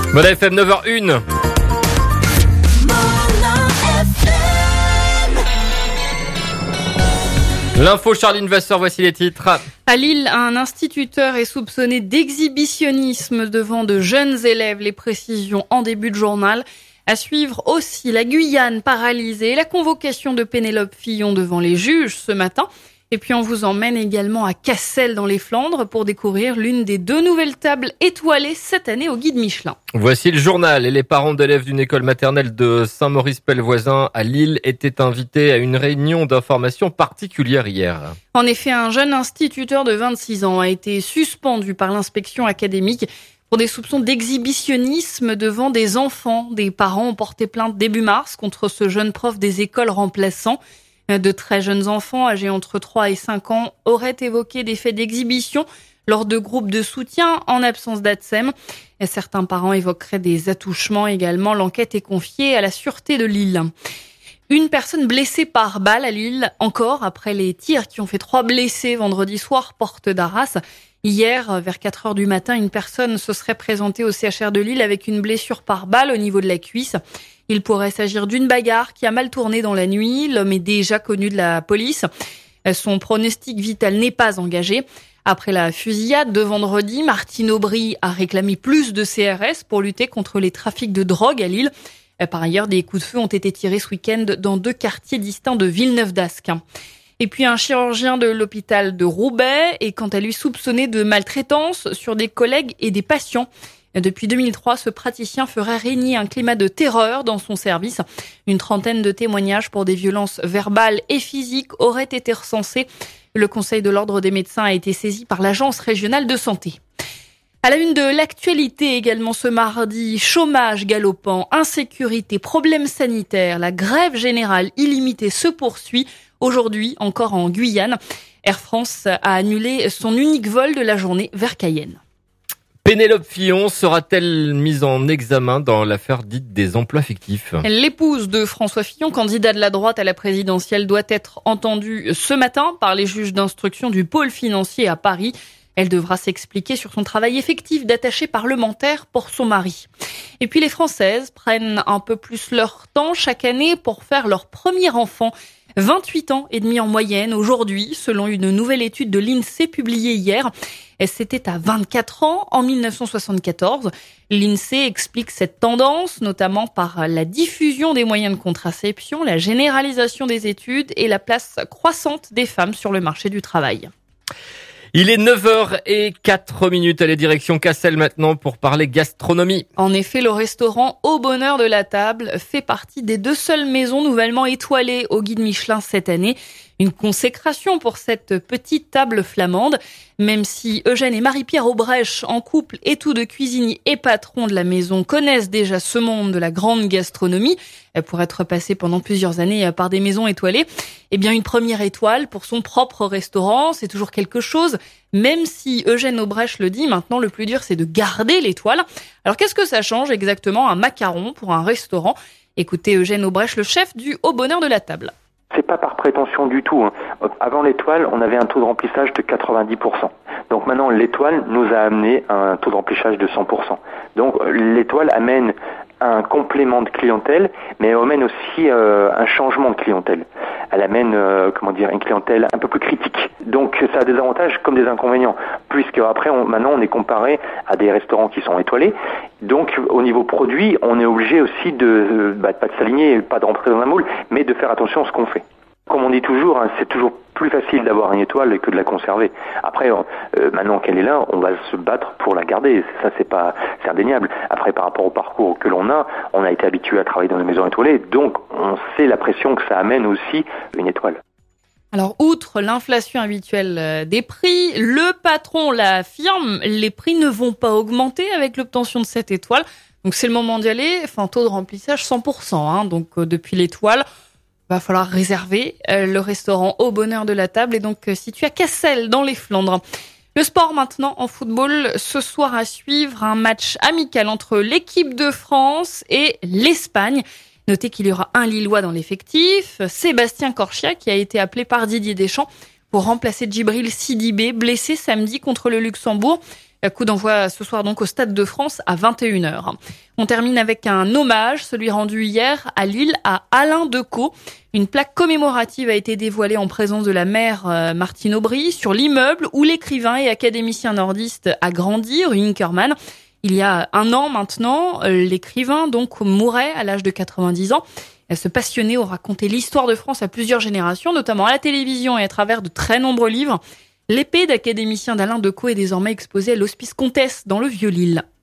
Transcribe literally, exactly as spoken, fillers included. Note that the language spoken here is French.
Voilà F M neuf heures une. L'info Charline Vasseur, voici les titres. À Lille, un instituteur est soupçonné d'exhibitionnisme devant de jeunes élèves. Les précisions en début de journal. À suivre aussi la Guyane paralysée, la convocation de Pénélope Fillon devant les juges ce matin. Et puis on vous emmène également à Cassel dans les Flandres pour découvrir l'une des deux nouvelles tables étoilées cette année au guide Michelin. Voici le journal. Et les parents d'élèves d'une école maternelle de Saint-Maurice-Pelvoisin à Lille étaient invités à une réunion d'information particulière hier. En effet, un jeune instituteur de vingt-six ans a été suspendu par l'inspection académique pour des soupçons d'exhibitionnisme devant des enfants. Des parents ont porté plainte début mars contre ce jeune prof des écoles remplaçant. De très jeunes enfants âgés entre trois et cinq ans auraient évoqué des faits d'exhibition lors de groupes de soutien en absence d'A T S E M. Et certains parents évoqueraient des attouchements également. L'enquête est confiée à la Sûreté de Lille. Une personne blessée par balle à Lille, encore après les tirs qui ont fait trois blessés vendredi soir, porte d'Arras. Hier, vers quatre heures du matin, une personne se serait présentée au C H R de Lille avec une blessure par balle au niveau de la cuisse. Il pourrait s'agir d'une bagarre qui a mal tourné dans la nuit. L'homme est déjà connu de la police. Son pronostic vital n'est pas engagé. Après la fusillade de vendredi, Martine Aubry a réclamé plus de C R S pour lutter contre les trafics de drogue à Lille. Par ailleurs, des coups de feu ont été tirés ce week-end dans deux quartiers distincts de Villeneuve-d'Ascq. Et puis un chirurgien de l'hôpital de Roubaix est quant à lui soupçonné de maltraitance sur des collègues et des patients. Depuis deux mille trois, ce praticien ferait régner un climat de terreur dans son service. Une trentaine de témoignages pour des violences verbales et physiques auraient été recensés. Le Conseil de l'Ordre des médecins a été saisi par l'Agence régionale de santé. À la une de l'actualité également ce mardi, chômage galopant, insécurité, problèmes sanitaires, la grève générale illimitée se poursuit. Aujourd'hui, encore en Guyane, Air France a annulé son unique vol de la journée vers Cayenne. Pénélope Fillon sera-t-elle mise en examen dans l'affaire dite des emplois fictifs ? L'épouse de François Fillon, candidat de la droite à la présidentielle, doit être entendue ce matin par les juges d'instruction du pôle financier à Paris. Elle devra s'expliquer sur son travail effectif d'attachée parlementaire pour son mari. Et puis les Françaises prennent un peu plus leur temps chaque année pour faire leur premier enfant. vingt-huit ans et demi en moyenne aujourd'hui, selon une nouvelle étude de l'INSEE publiée hier. C'était à vingt-quatre ans en dix-neuf cent soixante-quatorze. L'INSEE explique cette tendance, notamment par la diffusion des moyens de contraception, la généralisation des études et la place croissante des femmes sur le marché du travail. Il est neuf heures zéro quatre minutes. Allez, direction Cassel maintenant pour parler gastronomie. En effet, le restaurant Au Bonheur de la Table fait partie des deux seules maisons nouvellement étoilées au guide Michelin cette année. Une consécration pour cette petite table flamande. Même si Eugène et Marie-Pierre Aubrèche, en couple et tous deux cuisiniers et patrons de la maison, connaissent déjà ce monde de la grande gastronomie, pour être passés pendant plusieurs années par des maisons étoilées, eh bien une première étoile pour son propre restaurant, c'est toujours quelque chose. Même si Eugène Aubrèche le dit, maintenant le plus dur c'est de garder l'étoile. Alors qu'est-ce que ça change exactement un macaron pour un restaurant ? Écoutez Eugène Aubrèche, le chef du Au Bonheur de la Table. C'est pas par prétention du tout. Avant l'étoile, on avait un taux de remplissage de quatre-vingt-dix pour cent. Donc maintenant, l'étoile nous a amené un taux de remplissage de cent pour cent. Donc l'étoile amène un complément de clientèle, mais elle amène aussi euh, un changement de clientèle. Elle amène, euh, comment dire, une clientèle un peu plus critique. Donc ça a des avantages comme des inconvénients, puisque après, on, maintenant, on est comparé à des restaurants qui sont étoilés. Donc au niveau produit, on est obligé aussi de, bah, pas de s'aligner, pas de rentrer dans un moule, mais de faire attention à ce qu'on fait. Comme on dit toujours, hein, c'est toujours plus facile d'avoir une étoile que de la conserver. Après, euh, maintenant qu'elle est là, on va se battre pour la garder. Ça, c'est pas, c'est indéniable. Après, par rapport au parcours que l'on a, on a été habitué à travailler dans des maisons étoilées, donc on sait la pression que ça amène aussi une étoile. Alors, outre l'inflation habituelle des prix, le patron l'affirme, les prix ne vont pas augmenter avec l'obtention de cette étoile. Donc, c'est le moment d'y aller. Enfin, taux de remplissage cent pour cent. Hein, donc, euh, depuis l'étoile, va falloir réserver. Euh, le restaurant Au Bonheur de la Table est donc euh, situé à Cassel, dans les Flandres. Le sport maintenant en football. Ce soir à suivre, un match amical entre l'équipe de France et l'Espagne. Notez qu'il y aura un Lillois dans l'effectif, Sébastien Corchia, qui a été appelé par Didier Deschamps pour remplacer Djibril Sidibé, blessé samedi contre le Luxembourg. Coup d'envoi ce soir donc au Stade de France à vingt et une heures. On termine avec un hommage, celui rendu hier à Lille à Alain Decaux. Une plaque commémorative a été dévoilée en présence de la maire Martine Aubry sur l'immeuble où l'écrivain et académicien nordiste a grandi, rue Inkermann. Il y a un an maintenant, l'écrivain donc mourait à l'âge de quatre-vingt-dix ans. Ce passionné aura raconté l'histoire de France à plusieurs générations, notamment à la télévision et à travers de très nombreux livres. L'épée d'académicien d'Alain Decaux est désormais exposée à l'Hospice Comtesse dans le Vieux-Lille.